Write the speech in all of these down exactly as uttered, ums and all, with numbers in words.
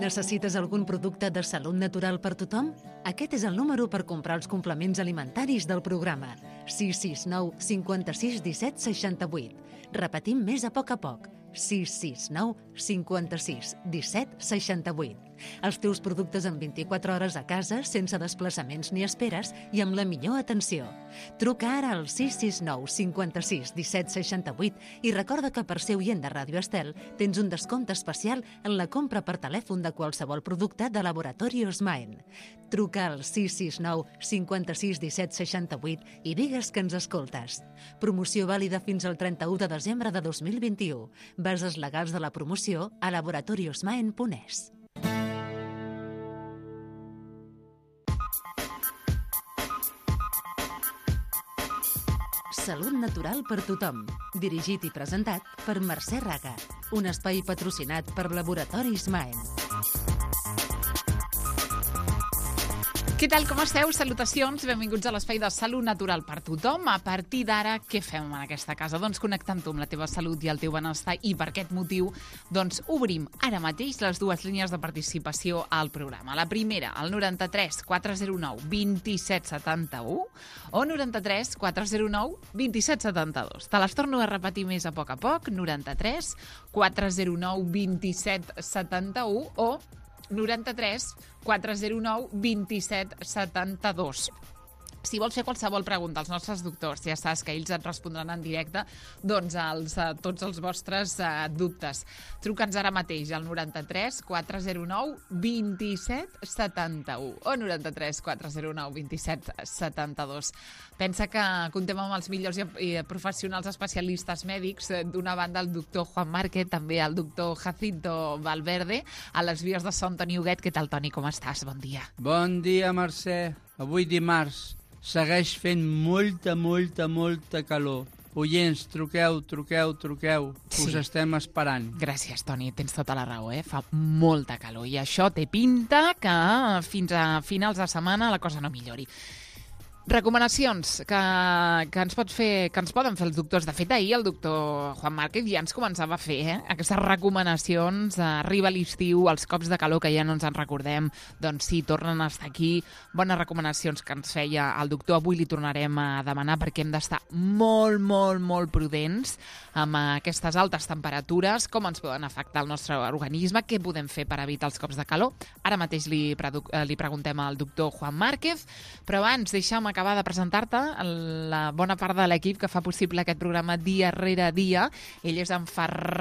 Necessites algun producte de salut natural per tothom? Aquest és el número per comprar els complements alimentaris del programa. sis sis nou cinquanta-sis disset seixanta-vuit. Repetim més a poc a poc. sis sis nou cinquanta-sis disset seixanta-vuit. Els teus productes en vint-i-quatre hores a casa, sense desplaçaments ni esperes i amb la millor atenció. Truca ara al sis sis nou cinquanta-sis disset seixanta-vuit i recorda que per ser oient de Ràdio Estel tens un descompte especial en la compra per telèfon de qualsevol producte de Laboratori Osmaen. Truca al sis sis nou cinquanta-sis disset seixanta-vuit i digues que ens escoltes. Promoció vàlida fins al trenta-u de desembre de dos mil vint-i-u. Bases legals de la promoció a laboratori osmaen punt es. Salut natural per tothom. Dirigit i presentat per Mercè Raga. Un espai patrocinat per Laboratori Osmaen. Què tal, com esteu? Salutacions, benvinguts a l'espai de Salut Natural per tothom. A partir d'ara, què fem en aquesta casa? Doncs connectant tu amb la teva salut i el teu benestar, i per aquest motiu doncs obrim ara mateix les dues línies de participació al programa. La primera, el noranta-tres quatre zero nou vint set setanta-u o noranta-tres quatre zero nou vint set setanta-dos. Te les torno a repetir més a poc a poc, noranta-tres quatre zero nou vint set setanta-u o noranta-tres quatre zero nou vint set setanta-dos. Si vols fer qualsevol pregunta als nostres doctors, ja saps que ells et respondran en directe doncs als, a tots els vostres uh, dubtes. Truca'ns ara mateix al noranta-tres quatre zero nou vint set setanta-u o noranta-tres quatre zero nou vint set setanta-dos. Pensa que comptem amb els millors i professionals especialistes mèdics. D'una banda, el doctor Juan Márquez, també el doctor Jacinto Valverde, a les vies de Sant Toni Huguet. Què tal, Toni? Com estàs? Bon dia. Bon dia, Mercè. Avui dimarts segueix fent molta, molta, molta calor. Oients, truqueu, truqueu, truqueu. Sí. Us estem esperant. Gràcies, Toni. Tens tota la raó, eh? Fa molta calor i això té pinta que fins a finals de setmana la cosa no millori. Recomanacions que, que, ens pot fer, que ens poden fer els doctors. De fet, ahir el doctor Juan Márquez ja ens començava a fer eh? aquestes recomanacions. Arriba l'estiu, els cops de calor que ja no ens en recordem, doncs sí, tornen a estar aquí. Bones recomanacions que ens feia el doctor. Avui li tornarem a demanar perquè hem d'estar molt, molt, molt prudents amb aquestes altes temperatures, com ens poden afectar el nostre organisme, què podem fer per evitar els cops de calor. Ara mateix li, li preguntem al doctor Juan Márquez, però abans deixa'm acabar de presentar-te la bona part de l'equip que fa possible aquest programa dia rere dia. Ell és en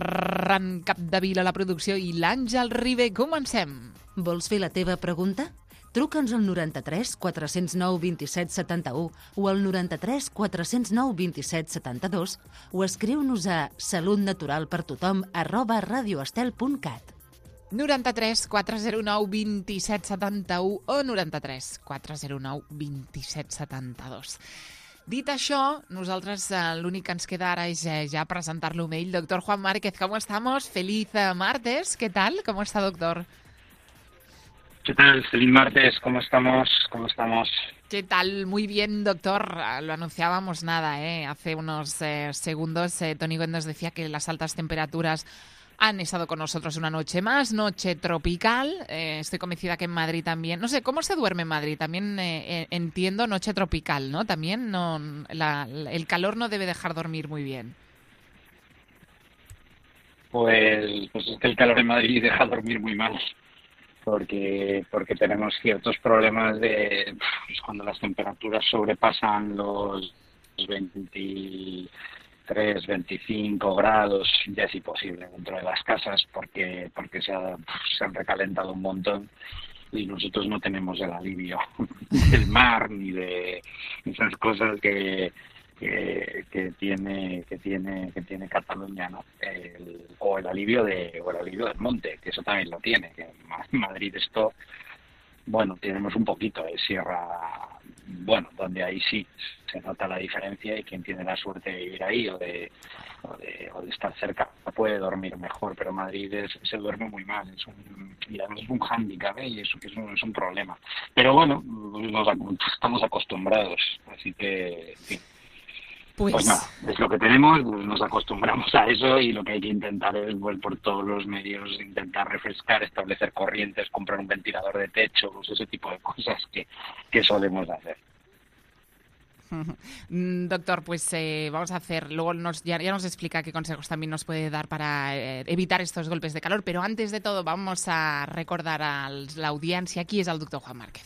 Ferran Capdevila a la producció i l'Àngel Ribé. Comencem! Vols fer la teva pregunta? Truca'ns al noranta-tres quatre zero nou vint set setanta-u o al noranta-tres quatre zero nou vint set setanta-dos o escriu-nos a salutnaturalpertothom arroba radioestel punt cat. noranta-tres quatre zero nou vint set setanta-u o noranta-tres quatre zero nou vint set setanta-dos. Dit això, nosaltres eh, l'únic que ens queda ara és eh, ja presentar-lo amb ell. Doctor Juan Márquez, ¿cómo estamos? Feliz eh, martes. ¿Qué tal? ¿Cómo está, doctor? ¿Qué tal? Feliz martes. ¿Cómo estamos? ¿Cómo estamos? ¿Qué tal? Muy bien, doctor. Lo anunciábamos nada, ¿eh? Hace unos eh, segundos eh, Tony Gómez nos decía que las altas temperaturas han estado con nosotros una noche más, noche tropical. Eh, estoy convencida que en Madrid también. No sé, ¿cómo se duerme en Madrid? También eh, entiendo noche tropical, ¿no? También no, la, el calor no debe dejar dormir muy bien. Pues, pues es que el calor en Madrid deja dormir muy mal, porque porque tenemos ciertos problemas de pues, cuando las temperaturas sobrepasan los veintitrés, veinticinco grados, ya es imposible dentro de las casas porque porque se, ha, se han recalentado un montón y nosotros no tenemos el alivio del mar ni de esas cosas que que, que tiene que tiene que tiene Cataluña, ¿no? El, o el alivio de o el alivio del monte, que eso también lo tiene, que en Madrid esto, bueno, tenemos un poquito de sierra, bueno, donde ahí sí se nota la diferencia y quien tiene la suerte de vivir ahí o de, o de, o de estar cerca puede dormir mejor, pero Madrid es, se duerme muy mal, es un, y además es un hándicap, ¿eh? Y eso es un, es un problema. Pero bueno, nos, estamos acostumbrados, así que, en fin. pues, pues nada, es lo que tenemos, pues nos acostumbramos a eso y lo que hay que intentar es, pues, por todos los medios, intentar refrescar, establecer corrientes, comprar un ventilador de techo, pues ese tipo de cosas que, que solemos hacer. Doctor, pues eh, vamos a hacer, luego nos, ya, ya nos explica qué consejos también nos puede dar para eh, evitar estos golpes de calor, pero antes de todo vamos a recordar a la audiencia qui és el doctor Juan Márquez.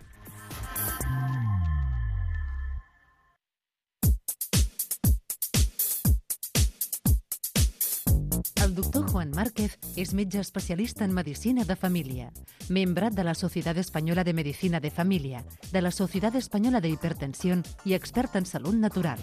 El doctor Juan Márquez és metge especialista en medicina de família, membre de la Societat Espanyola de Medicina de Família, de la Societat Espanyola de Hipertensión i expert en salut natural.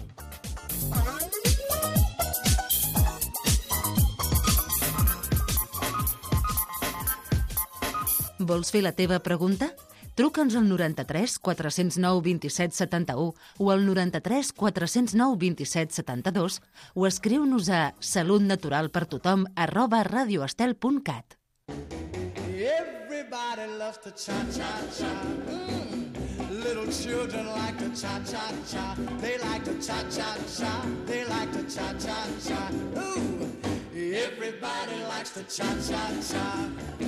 Vols fer la teva pregunta? Truca'ns al noranta-tres quatre zero nou vint-i-set setanta-u o al noranta-tres quatre zero nou vint-i-set setanta-dos o escriu-nos a salutnaturalpertothom arroba radioestel punt cat. Everybody loves to cha-cha-cha. Mm. Little children like to cha-cha-cha. They like to cha-cha-cha. They like to cha-cha-cha. Ooh. Everybody likes to cha-cha-cha.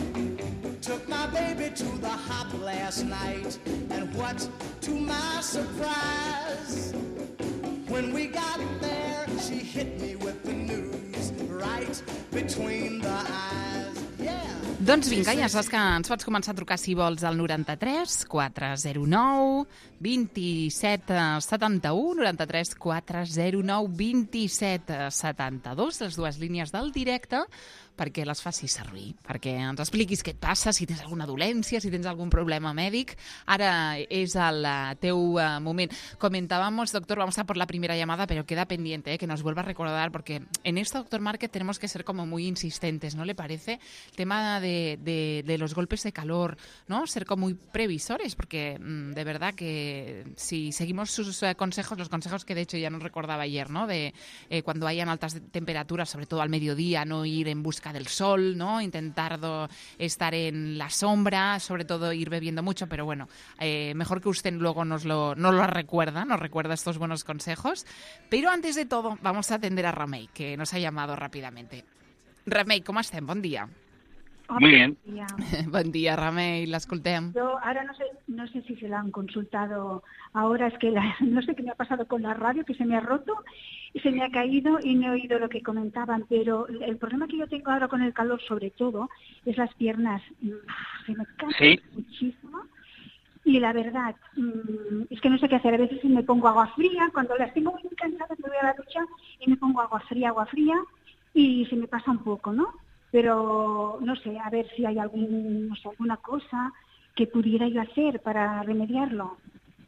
Took my baby to the hop last night, and what to my surprise, when we got there, she hit me with the news right between the eyes. Yeah. Doncs vinga, ja saps que ens pots començar a trucar si vols al noranta-tres quatre zero nou vint-i-set setanta-u, noranta-tres quatre zero nou vint-i-set setanta-dos, les dues línies del directe, perquè les facis servir, perquè ens expliquis què et passa, si tens alguna dolència, si tens algún problema médic. Ara és el teu uh, moment. Comentábamos, doctor, vamos a por la primera llamada, pero queda pendiente, eh, que nos vuelva a recordar, porque en esto, doctor Márquez, tenemos que ser como muy insistentes, ¿no le parece? El tema de, de, de los golpes de calor, ¿no? Ser como muy previsores, porque mmm, de verdad que si seguimos sus uh, consejos, los consejos que de hecho ya nos recordaba ayer, ¿no? De eh, cuando hayan altas temperaturas, sobre todo al mediodía, no ir en busca del sol, ¿no? Intentar do, estar en la sombra, sobre todo ir bebiendo mucho, pero bueno, eh, mejor que usted luego nos lo, nos lo recuerda, nos recuerda estos buenos consejos. Pero antes de todo, vamos a atender a Remei, que nos ha llamado rápidamente. Remei, ¿cómo estem? Bon dia. Muy bien. Buen día, Remei, l'escoltem. Yo ahora no sé, no sé si se la han consultado ahora, es que la, no sé qué me ha pasado con la radio, que se me ha roto y se me ha caído y no he oído lo que comentaban, pero el problema que yo tengo ahora con el calor, sobre todo, es las piernas. Se me cansan ¿Sí? muchísimo y la verdad es que no sé qué hacer. A veces me pongo agua fría, cuando las tengo muy cansadas me voy a la ducha y me pongo agua fría, agua fría y se me pasa un poco, ¿no? Pero no sé, a ver si hay algún, no sé, alguna cosa que pudiera yo hacer para remediarlo.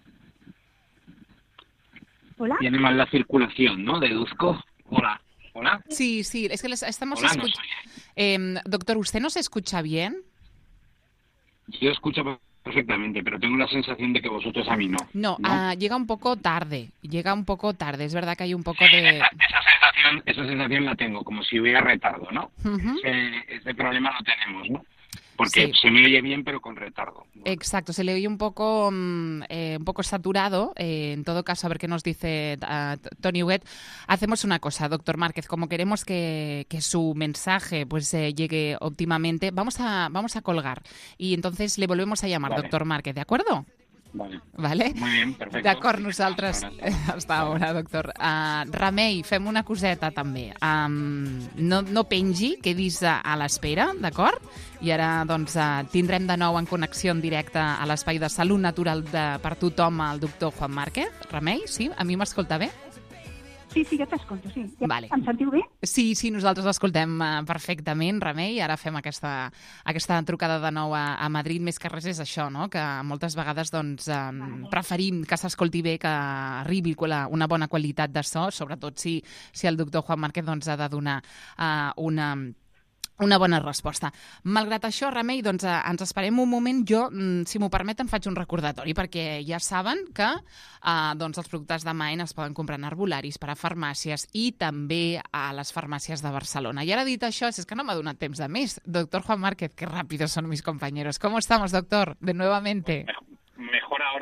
¿Hola? Tiene mal la circulación, ¿no? Deduzco. Hola. ¿Hola? Sí, sí, es que les estamos Hola, escuchando. No eh, doctor, ¿usted nos escucha bien? Yo escucho perfectamente, pero tengo la sensación de que vosotros a mí no. No, ¿no? Uh, llega un poco tarde, llega un poco tarde. Es verdad que hay un poco de... Esa, esa, sensación, esa sensación la tengo, como si hubiera retardo, ¿no? Uh-huh. Ese, ese problema lo tenemos, ¿no? Porque sí. se me oye bien, pero con retardo. Exacto, se le oye un poco eh, un poco saturado. Eh, en todo caso, a ver qué nos dice uh, Tony Huguet. Hacemos una cosa, doctor Márquez, como queremos que, que su mensaje pues eh, llegue óptimamente, vamos a, vamos a colgar y entonces le volvemos a llamar, vale. Doctor Márquez, ¿de acuerdo? Vale. Vale? Muy bien, perfecto. D'acord, nosaltres... Hasta ara, doctor. Uh, Remei, fem una coseta també. Um, no, no pengi, quedis a, a l'espera, d'acord? I ara doncs, uh, tindrem de nou en connexió en directe a l'espai de Salut Natural de, per tothom el doctor Juan Márquez. Remei, sí? A mi m'escolta bé? Sí, sí, ja t'escolto, sí. Ja vale. Em sentiu bé? Sí, sí, nosaltres l'escoltem uh, perfectament, Remei. Ara fem aquesta, aquesta trucada de nou a, a Madrid. Més que res és això, no? Que moltes vegades doncs, um, vale. preferim que s'escolti bé, que arribi una bona qualitat de so, sobretot si, si el doctor Juan Márquez doncs, ha de donar uh, una... una bona resposta. Malgrat això, Remei, doncs, eh, ens esperem un moment. Jo, si m'ho permeten, faig un recordatori, perquè ja saben que eh, doncs, els productes de Maen es poden comprar en arbolaris per a farmàcies i també a les farmàcies de Barcelona. I ara dit això, és que no m'ha donat temps de més. Doctor Juan Márquez, qué rápidos son mis compañeros. ¿Cómo estamos, doctor? De nuevamente. Mejor ahora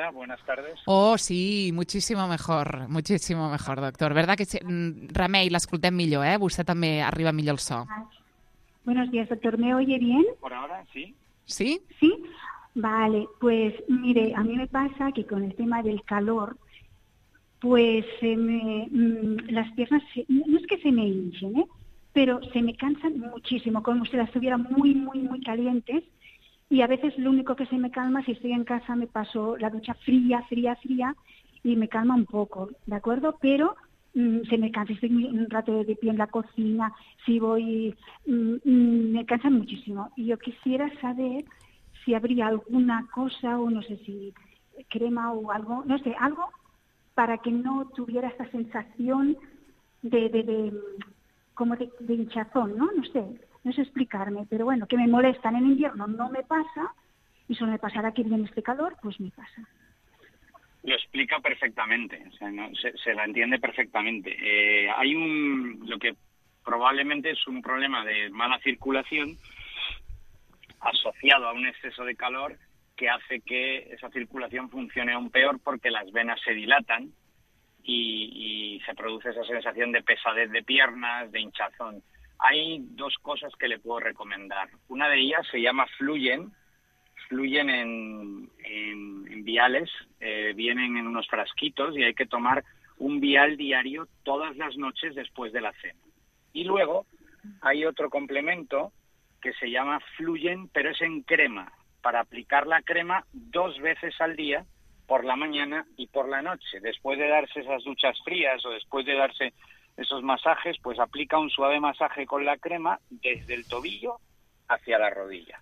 ahora? Buenas tardes. Oh, sí, muchísimo mejor, muchísimo mejor, doctor. ¿Verdad que sí? Remei, l'escoltem millor, eh? Vostè també arriba millor el so. Buenos días, doctor. ¿Me oye bien? Por ahora, sí. ¿Sí? Sí. Vale, pues mire, a mí me pasa que con el tema del calor, pues se me, mmm, las piernas, se, no es que se me hinchen, ¿eh? Pero se me cansan muchísimo, como si las estuvieran muy, muy, muy calientes. Y a veces lo único que se me calma, si estoy en casa, me paso la ducha fría, fría, fría, y me calma un poco, ¿de acuerdo? Pero mmm, se me cansa, estoy un rato de pie en la cocina, si voy, mmm, me cansa muchísimo. Y yo quisiera saber si habría alguna cosa, o no sé si crema o algo, no sé, algo para que no tuviera esta sensación de, de, de como de, de hinchazón, ¿no? No sé. No sé explicarme, pero bueno, que me molestan en invierno no me pasa, y solo me pasará que viene este calor, pues me pasa. Lo explica perfectamente, o sea, no, se, se la entiende perfectamente. Eh, hay un, lo que probablemente es un problema de mala circulación asociado a un exceso de calor que hace que esa circulación funcione aún peor porque las venas se dilatan y, y se produce esa sensación de pesadez de piernas, de hinchazón. Hay dos cosas que le puedo recomendar. Una de ellas se llama Fluyen. Fluyen en, en, en viales, eh, vienen en unos frasquitos y hay que tomar un vial diario todas las noches después de la cena. Y luego hay otro complemento que se llama Fluyen, pero es en crema, para aplicar la crema dos veces al día, por la mañana y por la noche. Después de darse esas duchas frías o después de darse esos masajes, pues aplica un suave masaje con la crema desde el tobillo hacia la rodilla.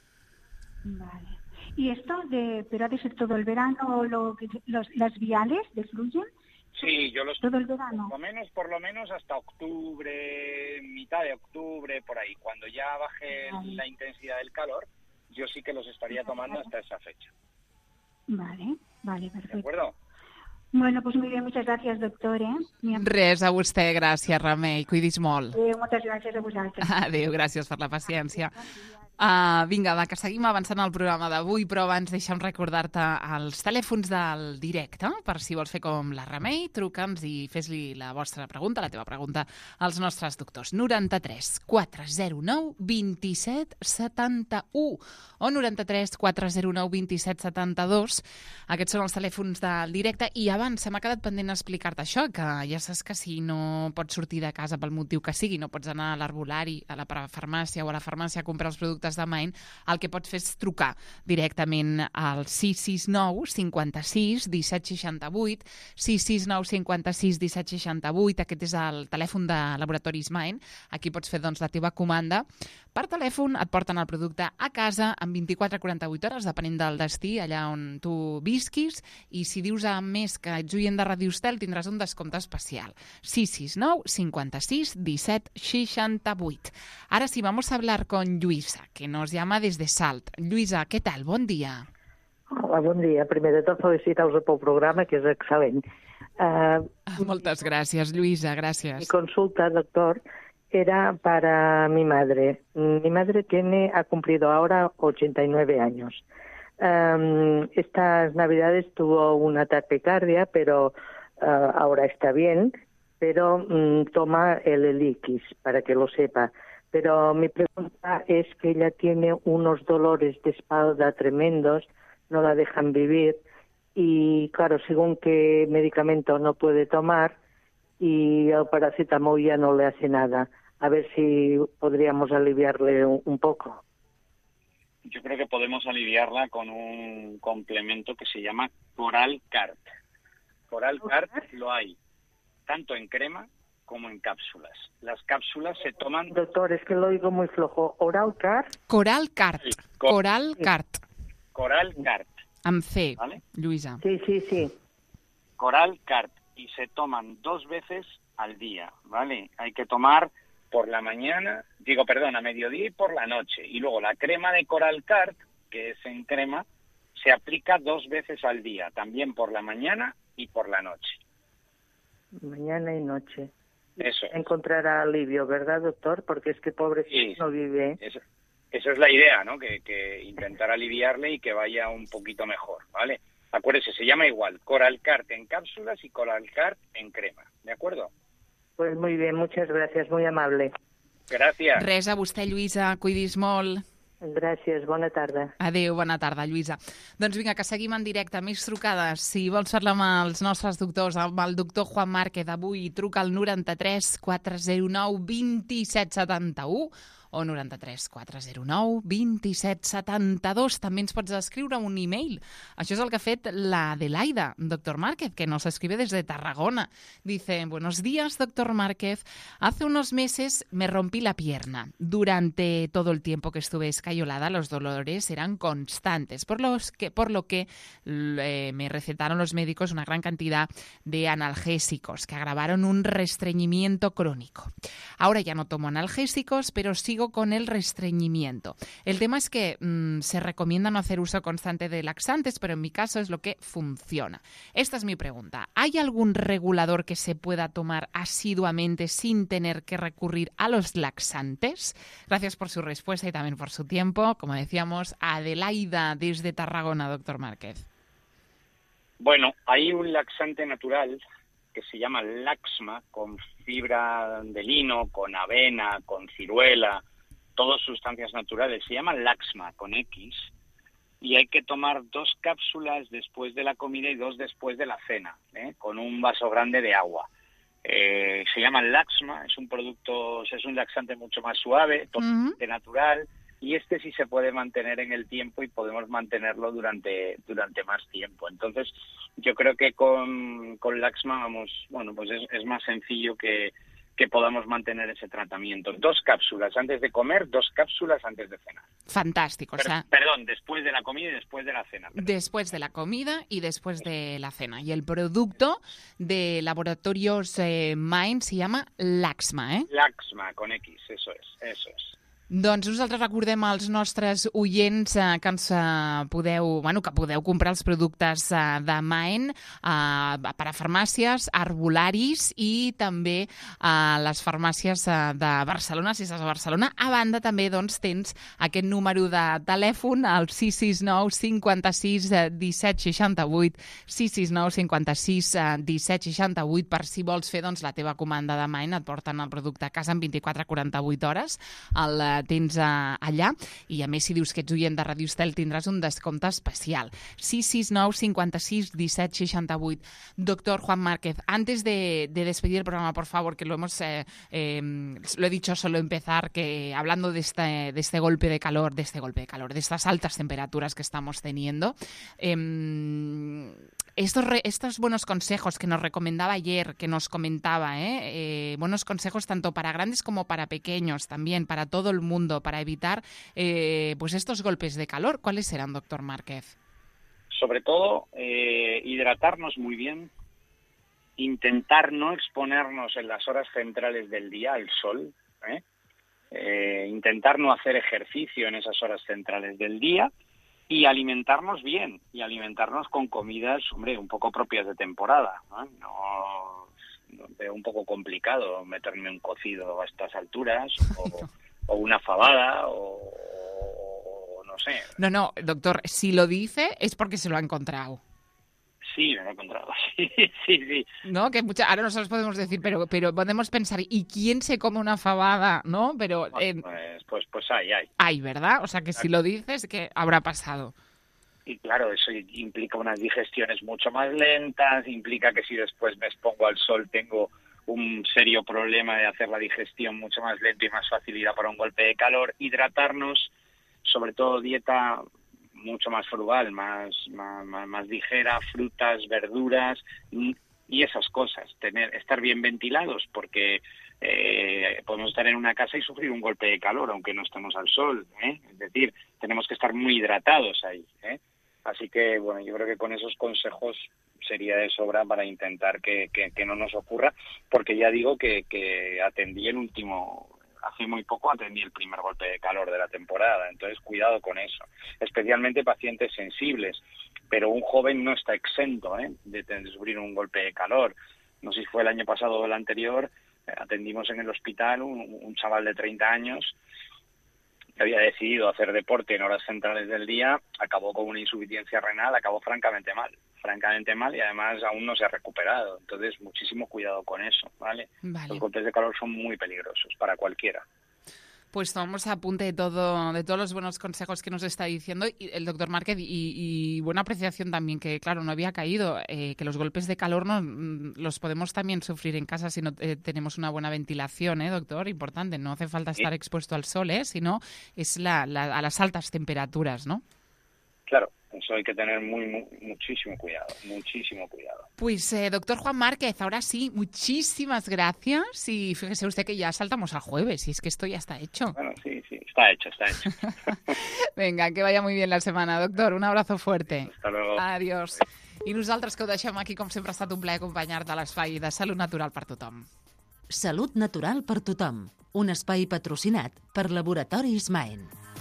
Vale. ¿Y esto de, pero ha de ser todo el verano, lo, los, las viales de Fluyen? Sí, yo los todo el verano. Por lo menos, por lo menos hasta octubre, mitad de octubre, por ahí. Cuando ya baje vale. la intensidad del calor, yo sí que los estaría tomando hasta esa fecha. Vale, vale, perfecto. ¿De acuerdo? Bueno, pues muy bien, muchas gracias, doctor. Eh? Res, a vostè, gràcies, Remei. Cuidis molt. Adéu, moltes gràcies a vosaltres. Adéu, gràcies per la paciència. Uh, vinga, va, que seguim avançant el programa d'avui, però abans deixa'm recordar-te els telèfons del directe, per si vols fer com la Remei, truca'ns i fes-li la vostra pregunta, la teva pregunta, als nostres doctors. noranta-tres quatre zero nou vint-i-set setanta-u o noranta-tres quatre zero nou vint-i-set setanta-dos. Aquests són els telèfons del directe. I abans se m'ha quedat pendent explicar-te això, que ja saps que si no pots sortir de casa pel motiu que sigui, no pots anar a l'arbolari, a la farmàcia o a la farmàcia a comprar els productes de Main, el que pots fer és trucar directament al sis sis nou cinquanta-sis disset seixanta-vuit, sis sis nou cinquanta-sis disset seixanta-vuit. Aquest és el telèfon de Laboratoris Main. Aquí pots fer doncs la teva comanda. Per telèfon et porten el producte a casa en vint-i-quatre a quaranta-vuit hores, depenent del destí, allà on tu visquis, i si dius a més que ets oient de Ràdio Estel tindràs un descompte especial. sis sis nou cinquanta-sis disset seixanta-vuit. Ahora sí, vamos a hablar con Lluïsa, que nos llama desde Salt. Lluïsa, què tal? Bon dia. Hola, bon dia. Primer de tot, felicitar-vos pel programa, que és excel·lent. Uh, Moltes gràcies, Lluïsa, gràcies. Mi consulta, doctor, era para mi madre. Mi madre tiene, ha cumplido ahora ochenta y nueve años. Um, estas Navidades tuvo una taquicardia, pero uh, ahora está bien, pero um, toma el Eliquis, para que lo sepa. Pero mi pregunta es que ella tiene unos dolores de espalda tremendos, no la dejan vivir y, claro, según qué medicamento no puede tomar y el paracetamol ya no le hace nada. A ver si podríamos aliviarle un, un poco. Yo creo que podemos aliviarla con un complemento que se llama Coral Cart. Coral Cart lo hay tanto en crema como en cápsulas. Las cápsulas se toman... Doctor, es que lo oigo muy flojo. ¿Oral Cart? Coral Cart. Sí, cor... Coral Cart. Coral Cart. Amb C, ¿vale? Lluïsa. Sí, sí, sí. Coral Cart. Y se toman dos veces al día, ¿vale? Hay que tomar por la mañana, digo, perdón, a mediodía y por la noche. Y luego la crema de Coral Cart, que es en crema, se aplica dos veces al día, también por la mañana y por la noche. Mañana y noche. Eso. Encontrará alivio, ¿verdad, doctor? Porque es que pobre sí, no vive. Eso, eso es la idea, ¿no? Que, que intentar aliviarle y que vaya un poquito mejor, ¿vale? Acuérdese, se llama igual, Coralcart en cápsulas y Coralcart en crema, ¿de acuerdo? Pues muy bien, muchas gracias, muy amable. Gràcies. Res, a vostè, Lluïsa, cuidis molt. Gràcies, bona tarda. Adéu, bona tarda, Lluïsa. Doncs vinga, que seguim en directe. Més trucades. Si vols parlar amb els nostres doctors, amb el doctor Juan Márquez, avui truca al noranta-tres quatre zero nou dos set set u o noranta-tres quatre zero nou dos set set dos. També ens pots escriure un e-mail. Això és el que ha fet la Adelaida, doctor Márquez, que nos escribe desde Tarragona. Dice, buenos días, doctor Márquez. Hace unos meses me rompí la pierna. Durante todo el tiempo que estuve escayolada, los dolores eran constantes, por, los que, por lo que eh, me recetaron los médicos una gran cantidad de analgésicos que agravaron un restreñimiento crónico. Ahora ya no tomo analgésicos, pero sigo con el restreñimiento. El tema es que mmm, se recomienda no hacer uso constante de laxantes, pero en mi caso es lo que funciona. Esta es mi pregunta. ¿Hay algún regulador que se pueda tomar asiduamente sin tener que recurrir a los laxantes? Gracias por su respuesta y también por su tiempo. Como decíamos, Adelaida desde Tarragona, doctor Márquez. Bueno, hay un laxante natural que se llama Laxma, con fibra de lino, con avena, con ciruela, todas sustancias naturales. Se llama Laxma, con X, y hay que tomar dos cápsulas después de la comida y dos después de la cena, ¿eh? Con un vaso grande de agua. Eh, se llama Laxma, es un producto, es un laxante mucho más suave, totalmente uh-huh. natural, y este sí se puede mantener en el tiempo y podemos mantenerlo durante durante más tiempo. Entonces, yo creo que con, con Laxma vamos, bueno, pues es, es más sencillo que, que podamos mantener ese tratamiento. Dos cápsulas antes de comer, dos cápsulas antes de cenar. Fantástico. Pero, o sea, perdón, después de la comida y después de la cena. Perdón. Después de la comida y después de la cena. Y el producto de Laboratorios eh, Mind se llama Laxma, ¿eh? Laxma, con X, eso es, eso es. Doncs nosaltres recordem als nostres oients eh, que ens eh, podeu, bueno, que podeu comprar els productes eh, de Mind eh, per a farmàcies, arbolaris i també a eh, les farmàcies eh, de Barcelona, si estàs a Barcelona. A banda també doncs, tens aquest número de telèfon, el sis sis nou cinquanta-sis disset seixanta-vuit, sis sis nou cinquanta-sis disset seixanta-vuit, per si vols fer doncs, la teva comanda de Mind, et porten el producte a casa en vint-i-quatre a quaranta-vuit hores. El tens uh, allà i a més si dius que ets oient de Radio Estel tindràs un descompte especial. sis sis nou cinquanta-sis disset seixanta-vuit. Doctor Juan Márquez, antes de, de despedir el programa, por favor, que lo hemos eh, eh, lo he dicho solo empezar, que hablando de este, de este golpe de calor, de este golpe de calor, de estas altas temperaturas que estamos teniendo, eh, estos, re, estos buenos consejos que nos recomendaba ayer, que nos comentaba, ¿eh? Eh, buenos consejos tanto para grandes como para pequeños, también para todo el mundo, para evitar eh, pues estos golpes de calor. ¿Cuáles serán, doctor Márquez? Sobre todo, eh, hidratarnos muy bien, intentar no exponernos en las horas centrales del día al sol, ¿eh? Eh, intentar no hacer ejercicio en esas horas centrales del día y alimentarnos bien, y alimentarnos con comidas, hombre, un poco propias de temporada, ¿no? No, no veo un poco complicado meterme un cocido a estas alturas, o, o una fabada, o, o no sé. No, no, doctor, si lo dice es porque se lo ha encontrado. Sí, me lo he encontrado, sí, sí, sí. No, que mucha, ahora nosotros podemos decir, pero pero podemos pensar, ¿y quién se come una fabada? ¿No? Pero eh, pues, pues, pues hay, hay. Hay, ¿verdad? O sea, que si lo dices, que habrá pasado. Y claro, eso implica unas digestiones mucho más lentas, implica que si después me expongo al sol tengo un serio problema de hacer la digestión mucho más lento y más facilidad para un golpe de calor. Hidratarnos, sobre todo dieta mucho más frugal, más, más, más ligera, frutas, verduras y, y esas cosas. Tener, estar bien ventilados, porque eh, podemos estar en una casa y sufrir un golpe de calor, aunque no estemos al sol, ¿eh? Es decir, tenemos que estar muy hidratados ahí, ¿eh? Así que, bueno, yo creo que con esos consejos sería de sobra para intentar que, que, que no nos ocurra, porque ya digo que, que atendí el último... Hace muy poco atendí el primer golpe de calor de la temporada, entonces cuidado con eso, especialmente pacientes sensibles, pero un joven no está exento, ¿eh? de, de sufrir un golpe de calor. No sé si fue el año pasado o el anterior, eh, atendimos en el hospital un, un chaval de treinta años que había decidido hacer deporte en horas centrales del día, acabó con una insuficiencia renal, acabó francamente mal, francamente mal y además aún no se ha recuperado. Entonces, muchísimo cuidado con eso, ¿vale? Vale. Los golpes de calor son muy peligrosos para cualquiera. Pues tomamos apunte de todo, de todos los buenos consejos que nos está diciendo y el doctor Márquez y, y buena apreciación también, que claro, no había caído, eh, que los golpes de calor no, los podemos también sufrir en casa si no eh, tenemos una buena ventilación, ¿eh, doctor? Importante, no hace falta estar expuesto al sol, ¿eh? Sino es la, la, a las altas temperaturas, ¿no? Claro, eso hay que tener muy, muy muchísimo cuidado, muchísimo cuidado. Pues, eh, doctor Juan Márquez, ahora sí, muchísimas gracias y fíjese usted que ya saltamos al jueves y es que esto ya está hecho. Bueno, sí, sí, está hecho, está hecho. Venga, que vaya muy bien la setmana, doctor. Un abrazo fuerte. Hasta luego. Adiós. I nosaltres que ho deixem aquí, com sempre ha estat un plaer acompanyar-te a l'espai de Salut Natural per tothom. Salut natural per tothom. Un espai patrocinat per Laboratoris Maen.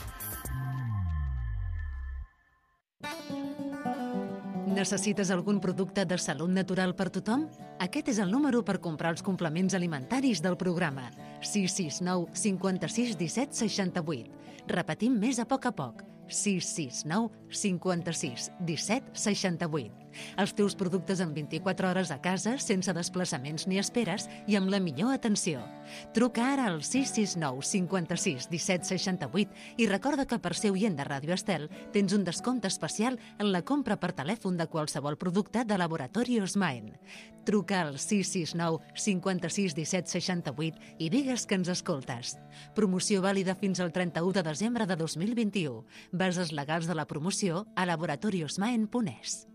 Necessites algun producte de salut natural per tothom? Aquest és el número per comprar els complements alimentaris del programa. sis sis nou cinquanta-sis disset seixanta-vuit. Repetim més a poc a poc. sis sis nou cinquanta-sis disset seixanta-vuit. Els teus productes en vint-i-quatre hores a casa, sense desplaçaments ni esperes i amb la millor atenció. Truca ara al sis sis nou cinquanta-sis disset seixanta-vuit i recorda que per ser oient de Ràdio Estel tens un descompte especial en la compra per telèfon de qualsevol producte de Laboratorios Maen. Truca al sis sis nou cinquanta-sis disset seixanta-vuit i digues que ens escoltes. Promoció vàlida fins al trenta-u de desembre de dos mil vint-i-u. Bases legals de la promoció a laboratoriosmaen punt es.